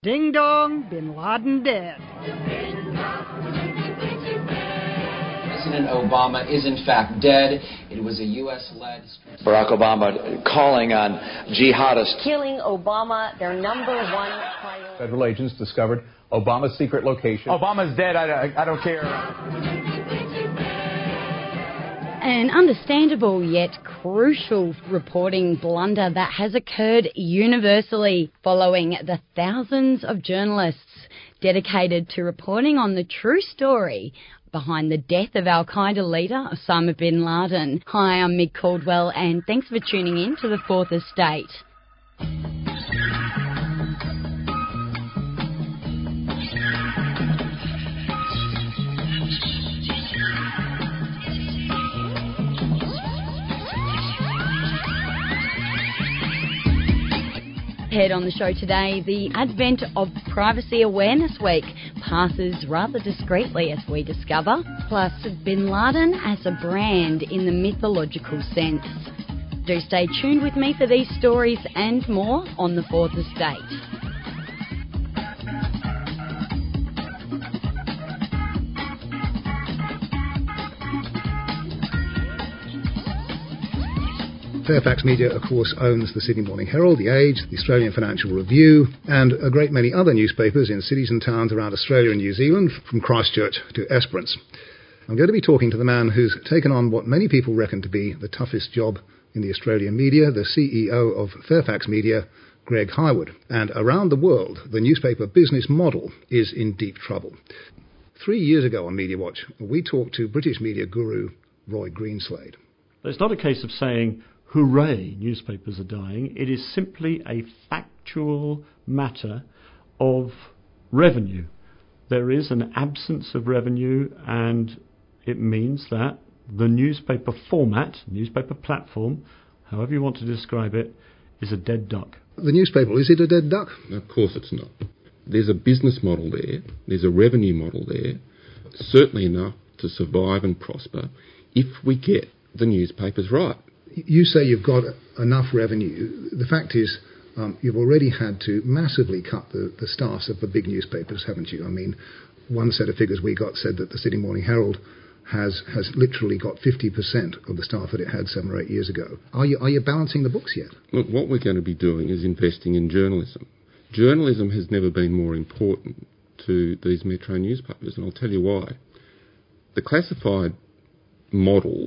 Ding dong, bin Laden dead. President Obama is in fact dead. It was a U.S.-led... Barack Obama calling on jihadists. Killing Obama, their number one priority. Federal agents discovered Obama's secret location. Obama's dead. I don't care. An understandable yet crucial reporting blunder that has occurred universally following the thousands of journalists dedicated to reporting on the true story behind the death of Al-Qaeda leader Osama bin Laden. Hi, I'm Mig Caldwell, and thanks for tuning in to The Fourth Estate. Head on the show today, the advent of Privacy Awareness Week passes rather discreetly as we discover, plus Bin Laden as a brand in the mythological sense. Do stay tuned with me for these stories and more on The Fourth Estate. Fairfax Media, of course, owns the Sydney Morning Herald, The Age, the Australian Financial Review, and a great many other newspapers in cities and towns around Australia and New Zealand, from Christchurch to Esperance. I'm going to be talking to the man who's taken on what many people reckon to be the toughest job in the Australian media, the CEO of Fairfax Media, Greg Hywood. And around the world, the newspaper business model is in deep trouble. 3 years ago on Media Watch, we talked to British media guru Roy Greenslade. It's not a case of saying, hooray, newspapers are dying. It is simply a factual matter of revenue. There is an absence of revenue, and it means that the newspaper format, newspaper platform, however you want to describe it, is a dead duck. The newspaper, is it a dead duck? Of course it's not. There's a business model there. There's a revenue model there. Certainly enough to survive and prosper if we get the newspapers right. You say you've got enough revenue. The fact is, you've already had to massively cut the staffs of the big newspapers, haven't you? I mean, one set of figures we got said that the Sydney Morning Herald has literally got 50% of the staff that it had 7 or 8 years ago. Are you balancing the books yet? Look, what we're going to be doing is investing in journalism. Journalism has never been more important to these metro newspapers, and I'll tell you why. The classified model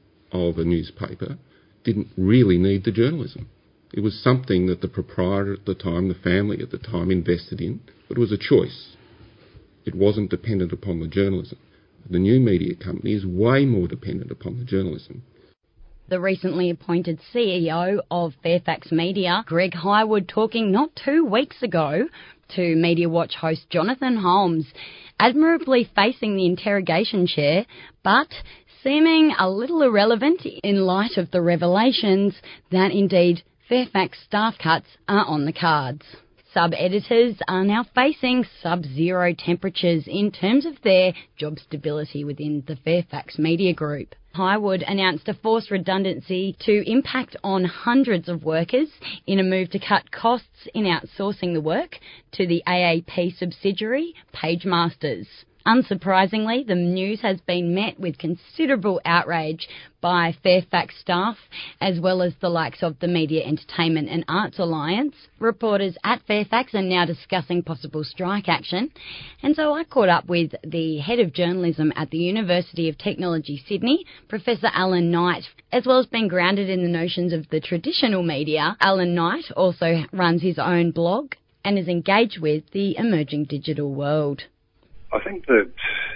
of a newspaper didn't really need the journalism. It was something that the proprietor at the time, the family at the time, invested in, but it was a choice. It wasn't dependent upon the journalism. The new media company is way more dependent upon the journalism. The recently appointed CEO of Fairfax Media, Greg Hywood, talking not 2 weeks ago to Media Watch host Jonathan Holmes, admirably facing the interrogation chair, but seeming a little irrelevant in light of the revelations that indeed Fairfax staff cuts are on the cards. Sub-editors are now facing sub-zero temperatures in terms of their job stability within the Fairfax Media Group. Hywood announced a forced redundancy to impact on hundreds of workers in a move to cut costs in outsourcing the work to the AAP subsidiary, PageMasters. Unsurprisingly, the news has been met with considerable outrage by Fairfax staff, as well as the likes of the Media Entertainment and Arts Alliance. Reporters at Fairfax are now discussing possible strike action, and so I caught up with the head of journalism at the University of Technology, Sydney, Professor Alan Knight. As well as being grounded in the notions of the traditional media, Alan Knight also runs his own blog and is engaged with the emerging digital world. I think that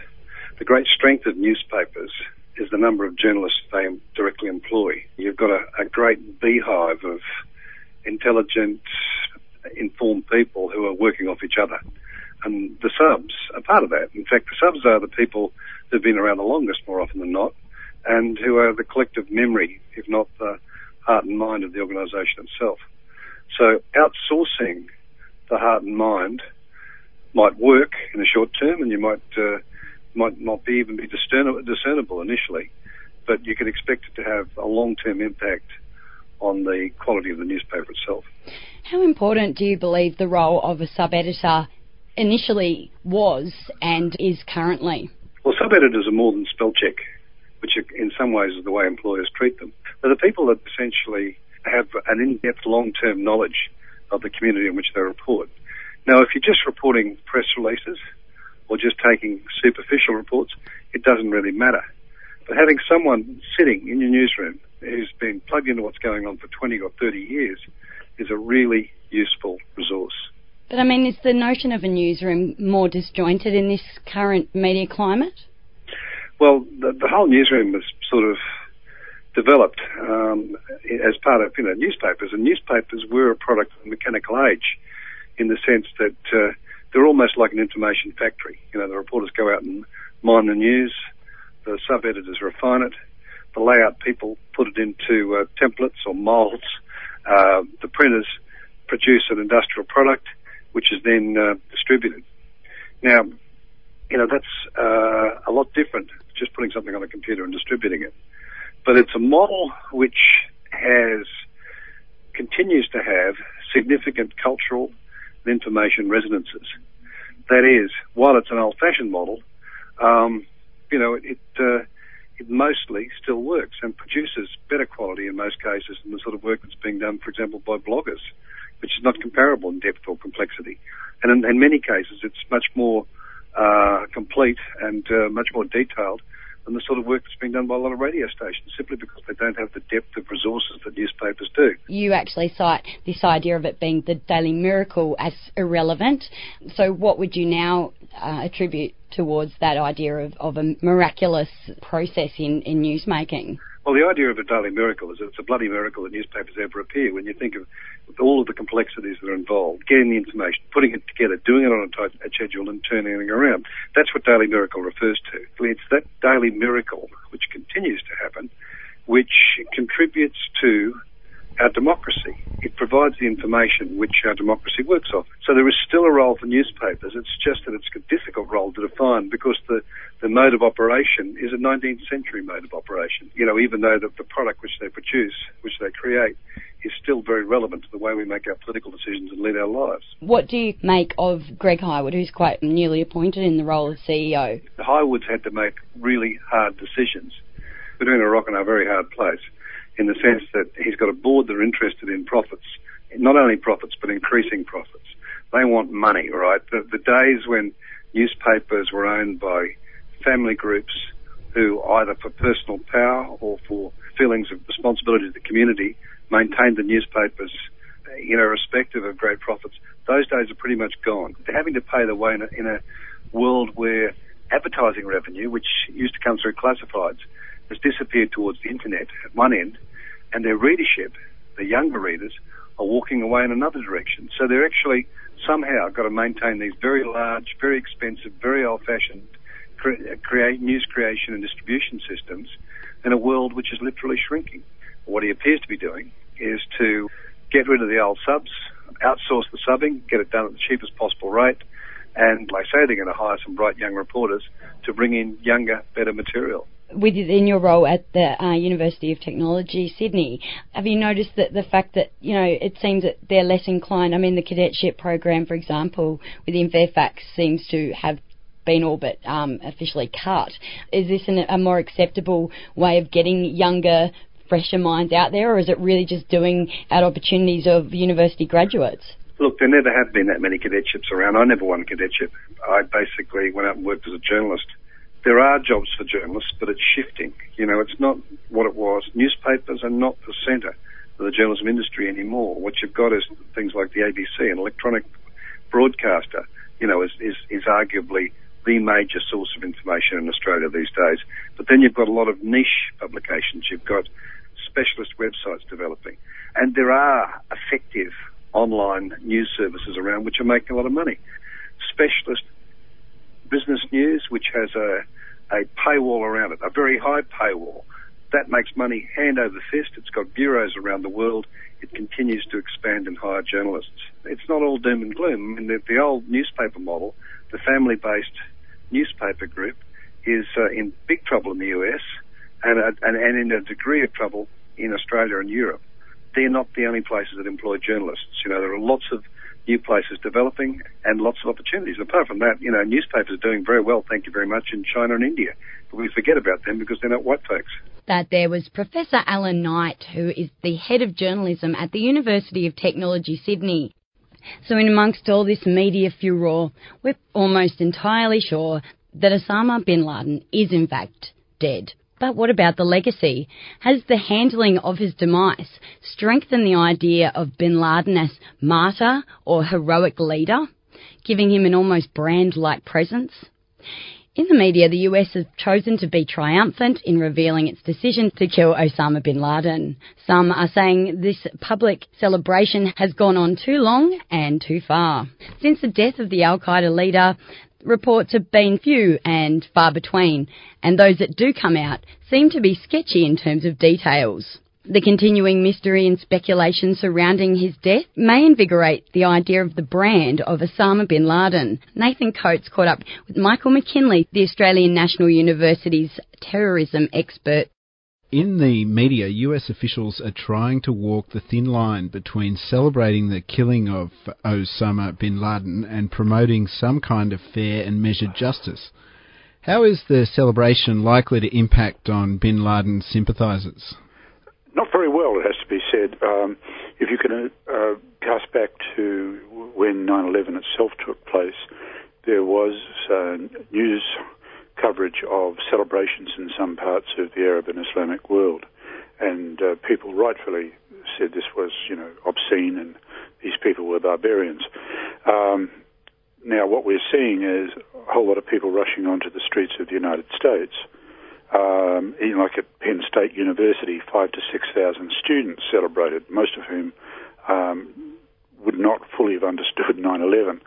the great strength of newspapers is the number of journalists they directly employ. You've got a great beehive of intelligent, informed people who are working off each other. And the subs are part of that. In fact, the subs are the people who've been around the longest, more often than not, and who are the collective memory, if not the heart and mind of the organisation itself. So outsourcing the heart and mind might work in the short term, and you might not even be discernible initially, but you can expect it to have a long-term impact on the quality of the newspaper itself. How important do you believe the role of a sub-editor initially was and is currently? Well, sub-editors are more than spell check, which in some ways is the way employers treat them. They're the people that essentially have an in-depth long-term knowledge of the community in which they report. Now, if you're just reporting press releases or just taking superficial reports, it doesn't really matter. But having someone sitting in your newsroom who's been plugged into what's going on for 20 or 30 years is a really useful resource. But I mean, is the notion of a newsroom more disjointed in this current media climate? Well, the whole newsroom was sort of developed as part of newspapers, and newspapers were a product of the mechanical age in the sense that they're almost like an information factory. The reporters go out and mine the news, the sub-editors refine it, the layout people put it into templates or molds, the printers produce an industrial product which is then distributed. Now, that's a lot different, just putting something on a computer and distributing it. But it's a model which continues to have significant cultural and information resonances. That is, while it's an old-fashioned model, it mostly still works and produces better quality in most cases than the sort of work that's being done, for example, by bloggers, which is not comparable in depth or complexity. And in many cases, it's much more complete and much more detailed than the sort of work that's being done by a lot of radio stations, simply because they don't have the depth of resources that newspapers do. You actually cite this idea of it being the Daily Miracle as irrelevant. So what would you now attribute towards that idea of a miraculous process in newsmaking? Well, the idea of a daily miracle is that it's a bloody miracle that newspapers ever appear. When you think of all of the complexities that are involved, getting the information, putting it together, doing it on a tight schedule and turning it around, that's what daily miracle refers to. It's that daily miracle, which continues to happen, which contributes to our democracy. It provides the information which our democracy works off. So there is still a role for newspapers. It's just that it's a difficult role to define because the mode of operation is a 19th century mode of operation. Even though the product which they produce, which they create, is still very relevant to the way we make our political decisions and lead our lives. What do you make of Greg Hywood, who's quite newly appointed in the role of CEO? Hywood's had to make really hard decisions. We're doing a rock in a very hard place, in the sense that he's got a board that are interested in profits, not only profits, but increasing profits. They want money, right? The days when newspapers were owned by family groups who, either for personal power or for feelings of responsibility to the community, maintained the newspapers, irrespective of great profits, those days are pretty much gone. They're having to pay the way in a world where advertising revenue, which used to come through classifieds, has disappeared towards the internet at one end, and their readership, the younger readers, are walking away in another direction. So they're actually somehow got to maintain these very large, very expensive, very old-fashioned news creation and distribution systems in a world which is literally shrinking. What he appears to be doing is to get rid of the old subs, outsource the subbing, get it done at the cheapest possible rate, and like I say, they're going to hire some bright young reporters to bring in younger, better material. Within your role at the University of Technology, Sydney, have you noticed that the fact that, it seems that they're less inclined, the cadetship program, for example, within Fairfax seems to have been all but officially cut. Is this a more acceptable way of getting younger, fresher minds out there, or is it really just doing out opportunities of university graduates? Look, there never have been that many cadetships around. I never won a cadetship. I basically went out and worked as a journalist. There are jobs for journalists, but it's shifting. It's not what it was. Newspapers are not the centre of the journalism industry anymore. What you've got is things like the ABC, an electronic broadcaster, is arguably the major source of information in Australia these days. But then you've got a lot of niche publications. You've got specialist websites developing. And there are effective online news services around which are making a lot of money. Specialist business news, which has a paywall around it, a very high paywall. That makes money hand over fist. It's got bureaus around the world. It continues to expand and hire journalists. It's not all doom and gloom. The old newspaper model, the family-based newspaper group, is in big trouble in the US and in a degree of trouble in Australia and Europe. they're not the only places that employ journalists. There are lots of new places developing and lots of opportunities. Apart from that, newspapers are doing very well, thank you very much, in China and India. But we forget about them because they're not white folks. That there was Professor Alan Knight, who is the head of journalism at the University of Technology, Sydney. So in amongst all this media furore, we're almost entirely sure that Osama bin Laden is in fact dead. But what about the legacy? Has the handling of his demise strengthened the idea of bin Laden as martyr or heroic leader, giving him an almost brand-like presence? In the media, the US has chosen to be triumphant in revealing its decision to kill Osama bin Laden. Some are saying this public celebration has gone on too long and too far. Since the death of the Al-Qaeda leader, reports have been few and far between, and those that do come out seem to be sketchy in terms of details. The continuing mystery and speculation surrounding his death may invigorate the idea of the brand of Osama bin Laden. Nathan Coates caught up with Michael McKinley, the Australian National University's terrorism expert. In the media, US officials are trying to walk the thin line between celebrating the killing of Osama bin Laden and promoting some kind of fair and measured justice. How is the celebration likely to impact on bin Laden sympathisers? Not very well, it has to be said. If you can cast back to when 9/11 itself took place, there was news coverage of celebrations in some parts of the Arab and Islamic world, and people rightfully said this was, obscene and these people were barbarians. Now what we're seeing is a whole lot of people rushing onto the streets of the United States. Like at Penn State University, 5,000 to 6,000 students celebrated, most of whom would not fully have understood 9/11.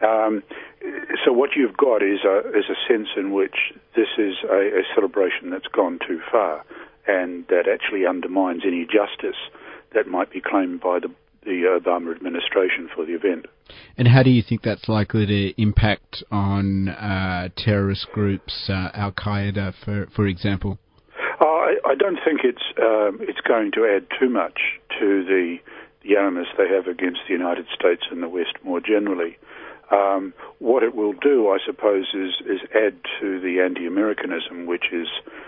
So what you've got is a sense in which this is a celebration that's gone too far and that actually undermines any justice that might be claimed by the Obama administration for the event. And how do you think that's likely to impact on terrorist groups, Al-Qaeda, for example? I don't think it's going to add too much to the animus they have against the United States and the West more generally. What it will do, I suppose, is add to the anti-Americanism, which is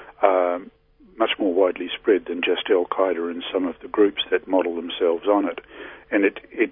much more widely spread than just Al-Qaeda and some of the groups that model themselves on it. And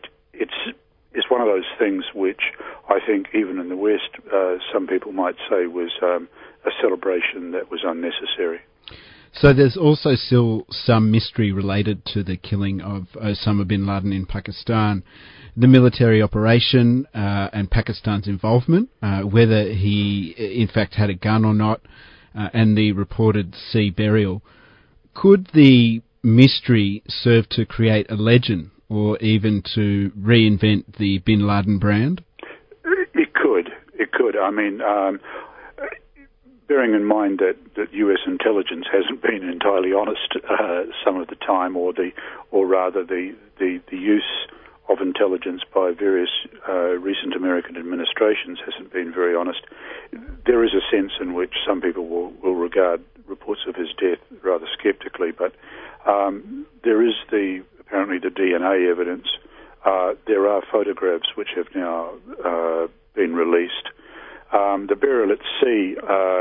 it's one of those things which I think even in the West, some people might say was a celebration that was unnecessary. So there's also still some mystery related to the killing of Osama bin Laden in Pakistan, the military operation and Pakistan's involvement, whether he in fact had a gun or not, and the reported sea burial. Could the mystery serve to create a legend or even to reinvent the bin Laden brand? It could. I mean, bearing in mind that US intelligence hasn't been entirely honest some of the time, or rather the use of intelligence by various recent American administrations hasn't been very honest. There is a sense in which some people will regard reports of his death rather skeptically, but there is apparently the DNA evidence. There are photographs which have now been released. The burial at sea,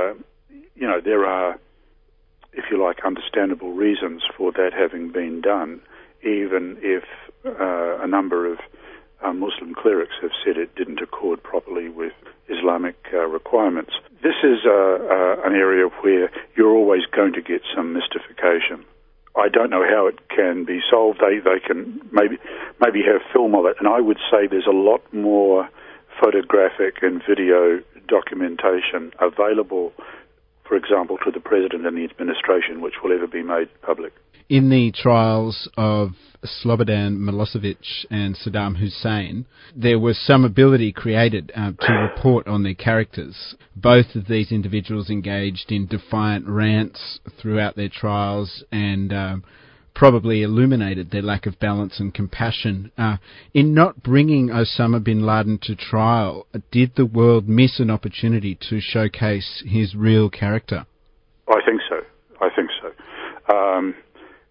there are, if you like, understandable reasons for that having been done, even if a number of Muslim clerics have said it didn't accord properly with Islamic requirements. This is an area where you're always going to get some mystification. I don't know how it can be solved. They can maybe have film of it, and I would say there's a lot more photographic and video documentation available, for example, to the President and the administration, which will ever be made public. In the trials of Slobodan Milosevic and Saddam Hussein, there was some ability created to report on their characters. Both of these individuals engaged in defiant rants throughout their trials and probably illuminated their lack of balance and compassion. In not bringing Osama bin Laden to trial, did the world miss an opportunity to showcase his real character? I think so.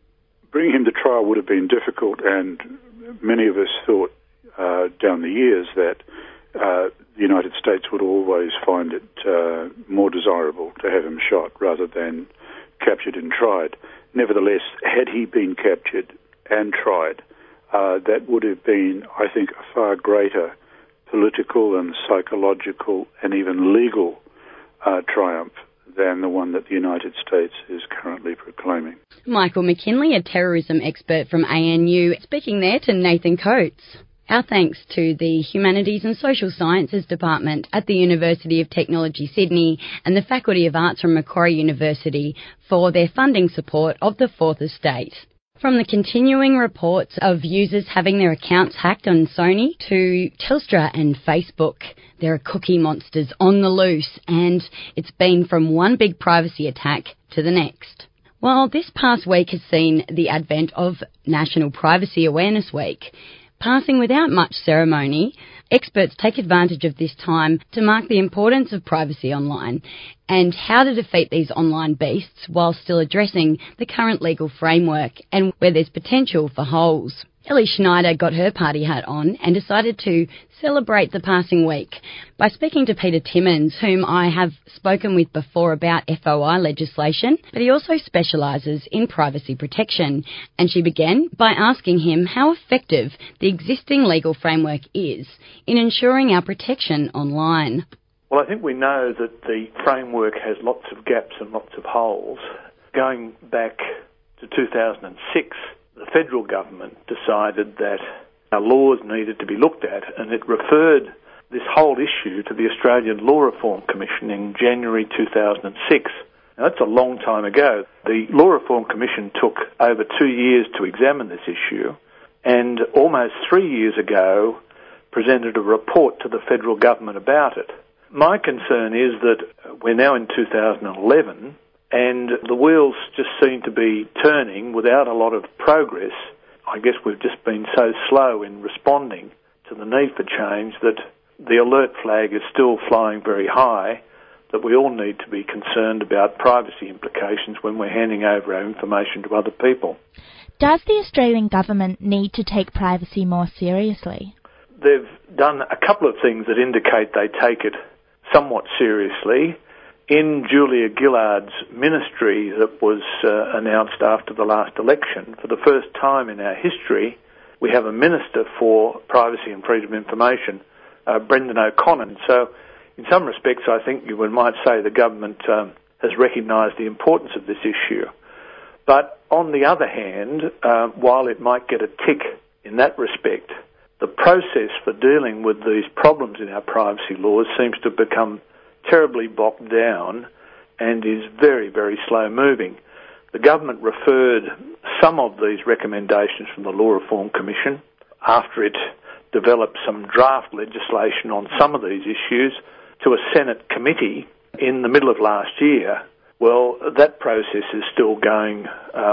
bringing him to trial would have been difficult, and many of us thought down the years that the United States would always find it more desirable to have him shot rather than captured and tried. Nevertheless, had he been captured and tried, that would have been, I think, a far greater political and psychological and even legal triumph than the one that the United States is currently proclaiming. Michael McKinley, a terrorism expert from ANU, speaking there to Nathan Coates. Our thanks to the Humanities and Social Sciences Department at the University of Technology, Sydney, and the Faculty of Arts from Macquarie University for their funding support of the Fourth Estate. From the continuing reports of users having their accounts hacked on Sony to Telstra and Facebook, there are cookie monsters on the loose, and it's been from one big privacy attack to the next. Well, this past week has seen the advent of National Privacy Awareness Week. Passing without much ceremony, experts take advantage of this time to mark the importance of privacy online and how to defeat these online beasts while still addressing the current legal framework and where there's potential for holes. Ellie Schneider got her party hat on and decided to celebrate the passing week by speaking to Peter Timmins, whom I have spoken with before about FOI legislation, but he also specialises in privacy protection. And she began by asking him how effective the existing legal framework is in ensuring our protection online. Well, I think we know that the framework has lots of gaps and lots of holes. Going back to 2006, the federal government decided that our laws needed to be looked at, and it referred this whole issue to the Australian Law Reform Commission in January 2006. Now, that's a long time ago. The Law Reform Commission took over 2 years to examine this issue, and almost 3 years ago presented a report to the federal government about it. My concern is that we're now in 2011, and the wheels just seem to be turning without a lot of progress. I guess we've just been so slow in responding to the need for change that the alert flag is still flying very high, that we all need to be concerned about privacy implications when we're handing over our information to other people. Does the Australian government need to take privacy more seriously? They've done a couple of things that indicate they take it somewhat seriously. In Julia Gillard's ministry that was announced after the last election, for the first time in our history, we have a Minister for Privacy and Freedom of Information, Brendan O'Connor. So in some respects, I think you might say the government has recognised the importance of this issue. But on the other hand, while it might get a tick in that respect, the process for dealing with these problems in our privacy laws seems to have become terribly bogged down and is very, very slow moving. The government referred some of these recommendations from the Law Reform Commission after it developed some draft legislation on some of these issues to a Senate committee in the middle of last year. Well, that process is still going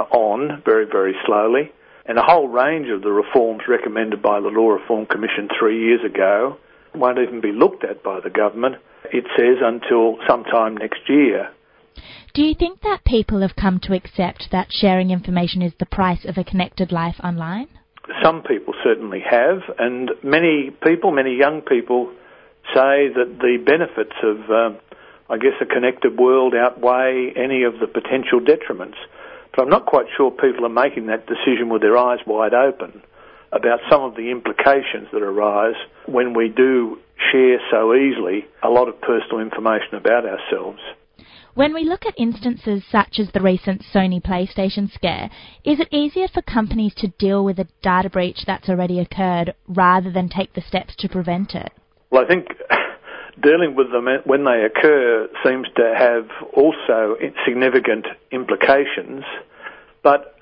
on very, very slowly, and a whole range of the reforms recommended by the Law Reform Commission 3 years ago won't even be looked at by the government, it says, until sometime next year. Do you think that people have come to accept that sharing information is the price of a connected life online? Some people certainly have, and many people, many young people, say that the benefits of, a connected world outweigh any of the potential detriments. But I'm not quite sure people are making that decision with their eyes wide open about some of the implications that arise when we do share so easily a lot of personal information about ourselves. When we look at instances such as the recent Sony PlayStation scare, is it easier for companies to deal with a data breach that's already occurred rather than take the steps to prevent it? Well, I think dealing with them when they occur seems to have also significant implications, but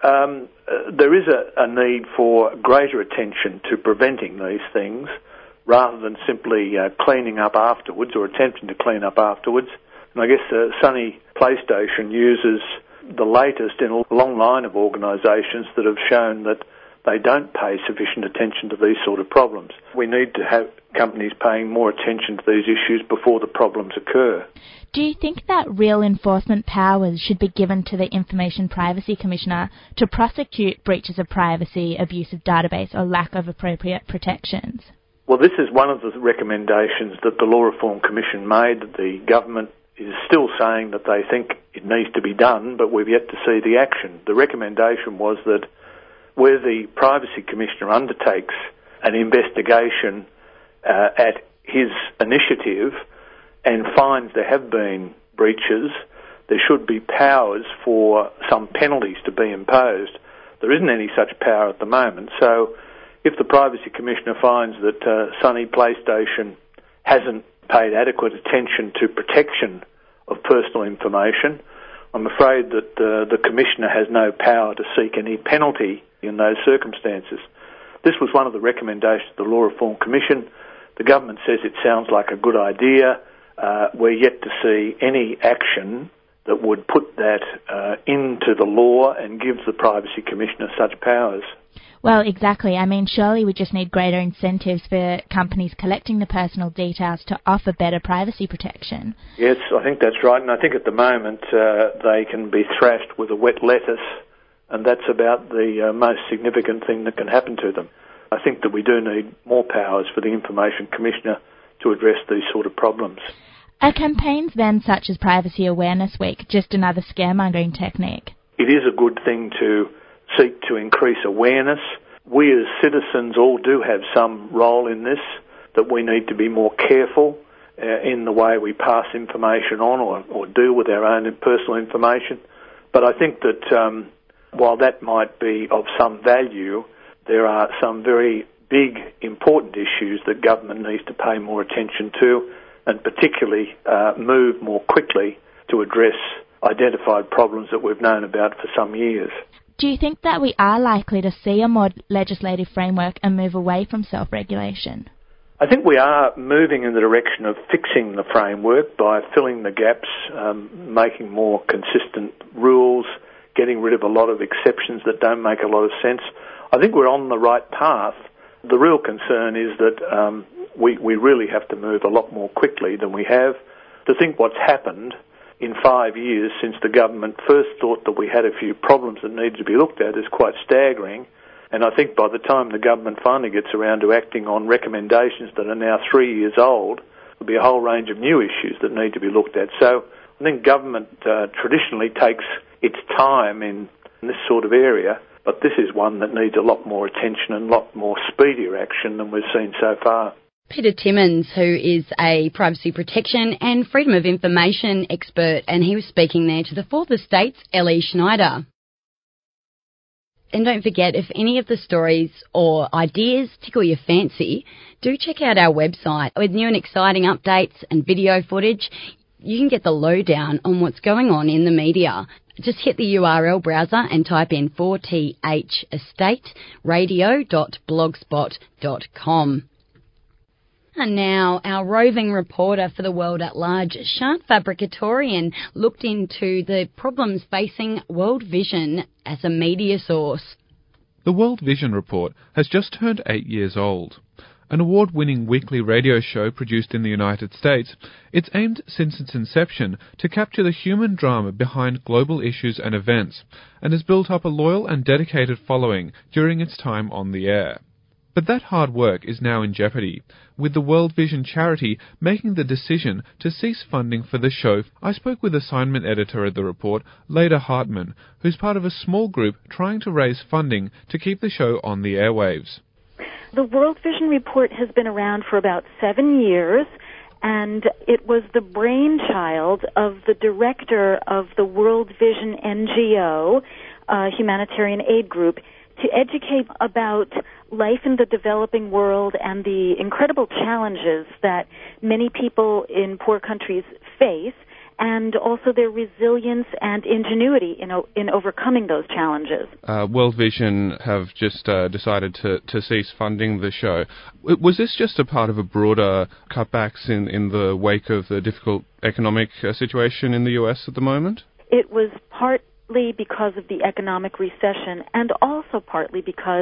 there is a need for greater attention to preventing these things rather than simply cleaning up afterwards or attempting to clean up afterwards. And I guess Sony PlayStation uses the latest in a long line of organisations that have shown that they don't pay sufficient attention to these sort of problems. We need to companies paying more attention to these issues before the problems occur. Do you think that real enforcement powers should be given to the Information Privacy Commissioner to prosecute breaches of privacy, abuse of database or lack of appropriate protections? Well, this is one of the recommendations that the Law Reform Commission made. The government is still saying that they think it needs to be done, but we've yet to see the action. The recommendation was that where the Privacy Commissioner undertakes an investigation at his initiative and finds there have been breaches, there should be powers for some penalties to be imposed. There isn't any such power at the moment, so if the Privacy Commissioner finds that Sony PlayStation hasn't paid adequate attention to protection of personal information, I'm afraid that the Commissioner has no power to seek any penalty in those circumstances. This was one of the recommendations of the Law Reform Commission. The government says it sounds like a good idea. We're yet to see any action that would put that into the law and give the Privacy Commissioner such powers. Well, exactly. I mean, surely we just need greater incentives for companies collecting the personal details to offer better privacy protection. Yes, I think that's right. And I think at the moment they can be thrashed with a wet lettuce, and that's about the most significant thing that can happen to them. I think that we do need more powers for the Information Commissioner to address these sort of problems. Are campaigns then such as Privacy Awareness Week just another scaremongering technique? It is a good thing to seek to increase awareness. We as citizens all do have some role in this, that we need to be more careful in the way we pass information on or deal with our own personal information. But I think that while that might be of some value, there are some very big, important issues that government needs to pay more attention to, and particularly move more quickly to address identified problems that we've known about for some years. Do you think that we are likely to see a more legislative framework and move away from self-regulation? I think we are moving in the direction of fixing the framework by filling the gaps, making more consistent rules, getting rid of a lot of exceptions that don't make a lot of sense. I think we're on the right path. The real concern is that we really have to move a lot more quickly than we have. To think what's happened in 5 years since the government first thought that we had a few problems that needed to be looked at is quite staggering. And I think by the time the government finally gets around to acting on recommendations that are now 3 years old, there'll be a whole range of new issues that need to be looked at. So I think government traditionally takes its time in this sort of area, but this is one that needs a lot more attention and a lot more speedier action than we've seen so far. Peter Timmins, who is a privacy protection and freedom of information expert, and he was speaking there to the Fourth Estate's Ellie Schneider. And don't forget, if any of the stories or ideas tickle your fancy, do check out our website. With new and exciting updates and video footage, you can get the lowdown on what's going on in the media. Just hit the URL browser and type in 4thestateRadio.blogspot.com. And now our roving reporter for the world at large, Shant Fabrikatorian, looked into the problems facing World Vision as a media source. The World Vision Report has just turned 8 years old. An award-winning weekly radio show produced in the United States, it's aimed since its inception to capture the human drama behind global issues and events, and has built up a loyal and dedicated following during its time on the air. But that hard work is now in jeopardy, with the World Vision charity making the decision to cease funding for the show. I spoke with assignment editor at the report, Leda Hartman, who's part of a small group trying to raise funding to keep the show on the airwaves. The World Vision Report has been around for about 7 years, and it was the brainchild of the director of the World Vision NGO, humanitarian aid group, to educate about life in the developing world and the incredible challenges that many people in poor countries face, and also their resilience and ingenuity in overcoming those challenges. World Vision have just decided to cease funding the show. Was this just a part of a broader cutbacks in the wake of the difficult economic situation in the US at the moment? It was partly because of the economic recession, and also partly because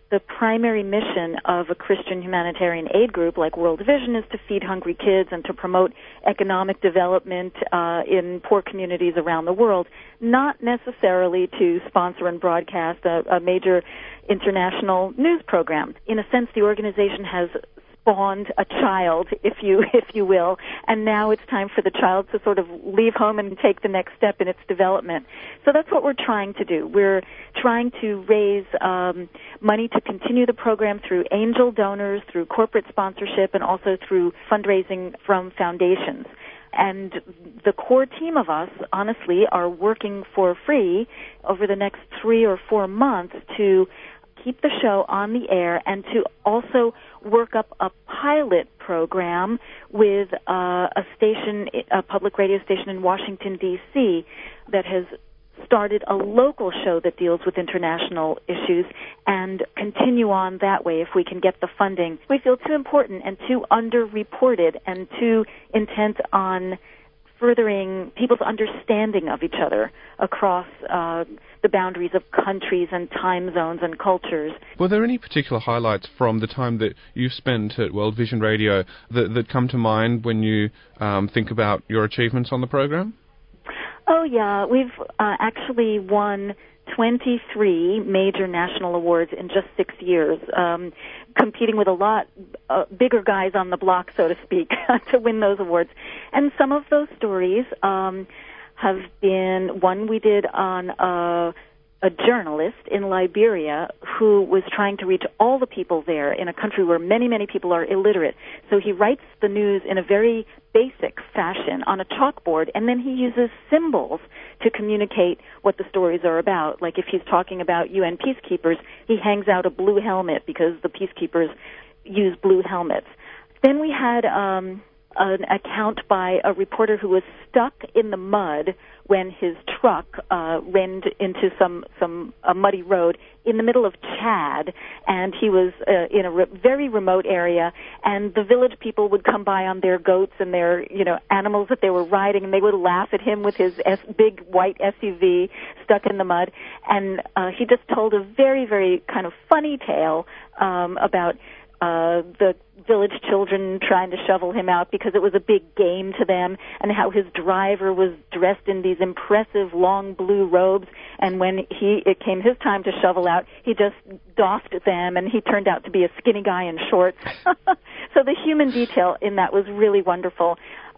the primary mission of a Christian humanitarian aid group like World Vision is to feed hungry kids and to promote economic development in poor communities around the world, not necessarily to sponsor and broadcast a major international news program. In a sense, the organization has spawned a child, if you will, and now it's time for the child to sort of leave home and take the next step in its development. So that's what we're trying to do. We're trying to raise money to continue the program through angel donors, through corporate sponsorship, and also through fundraising from foundations. And the core team of us, honestly, are working for free over the next 3 or 4 months to keep the show on the air and to also work up a pilot program with a public radio station in Washington, D.C. that has started a local show that deals with international issues and continue on that way if we can get the funding. We feel too important and too underreported and too intent on furthering people's understanding of each other across the boundaries of countries and time zones and cultures. Were there any particular highlights from the time that you spent at World Vision Radio that come to mind when you think about your achievements on the program? Oh, yeah. We've actually won 23 major national awards in just 6 years, competing with a lot bigger guys on the block, so to speak, to win those awards. And some of those stories have been one we did on a journalist in Liberia who was trying to reach all the people there in a country where many, many people are illiterate. So he writes the news in a very basic fashion on a chalkboard, and then he uses symbols to communicate what the stories are about. Like if he's talking about UN peacekeepers, he hangs out a blue helmet because the peacekeepers use blue helmets. Then we had an account by a reporter who was stuck in the mud when his truck ran into a muddy road in the middle of Chad, and he was in a very remote area, and the village people would come by on their goats and their animals that they were riding, and they would laugh at him with his big white SUV stuck in the mud, and he just told a very, very kind of funny tale about the village children trying to shovel him out because it was a big game to them, and how his driver was dressed in these impressive long blue robes, and when it came his time to shovel out, he just doffed them, and he turned out to be a skinny guy in shorts. So the human detail in that was really wonderful,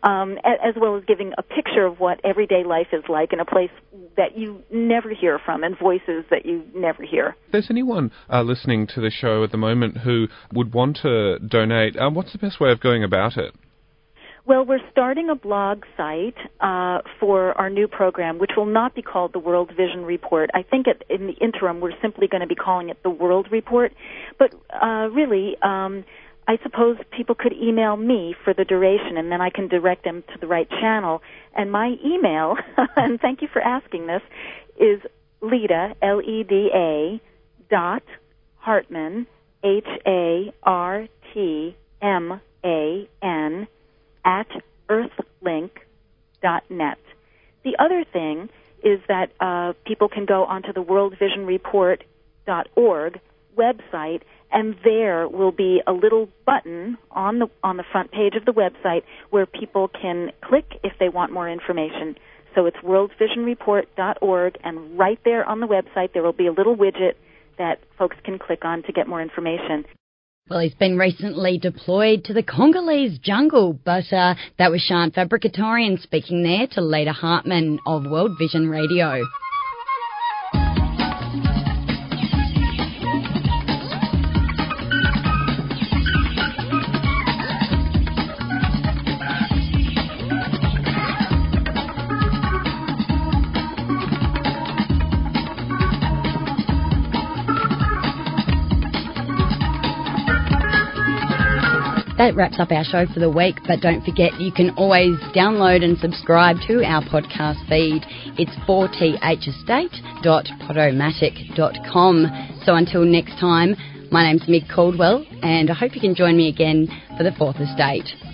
as well as giving a picture of what everyday life is like in a place that you never hear from and voices that you never hear. If there's anyone listening to the show at the moment who would want to donate, what's the best way of going about it? Well, we're starting a blog site for our new program, which will not be called the World Vision Report. I think in the interim we're simply going to be calling it the World Report. But really, I suppose people could email me for the duration, and then I can direct them to the right channel. And my email, and thank you for asking this, is Leda, L-E-D-A, .Hartman, H-A-R-T-M-A-N, @earthlink.net. The other thing is that people can go onto the worldvisionreport.org website, and there will be a little button on the front page of the website where people can click if they want more information. So it's worldvisionreport.org, and right there on the website there will be a little widget that folks can click on to get more information. Well, he's been recently deployed to the Congolese jungle, but that was Shant Fabrikatorian speaking there to Leda Hartman of World Vision Radio. That wraps up our show for the week, but don't forget you can always download and subscribe to our podcast feed. It's 4thestate.podomatic.com. So until next time, my name's Meg Caldwell, and I hope you can join me again for the Fourth Estate.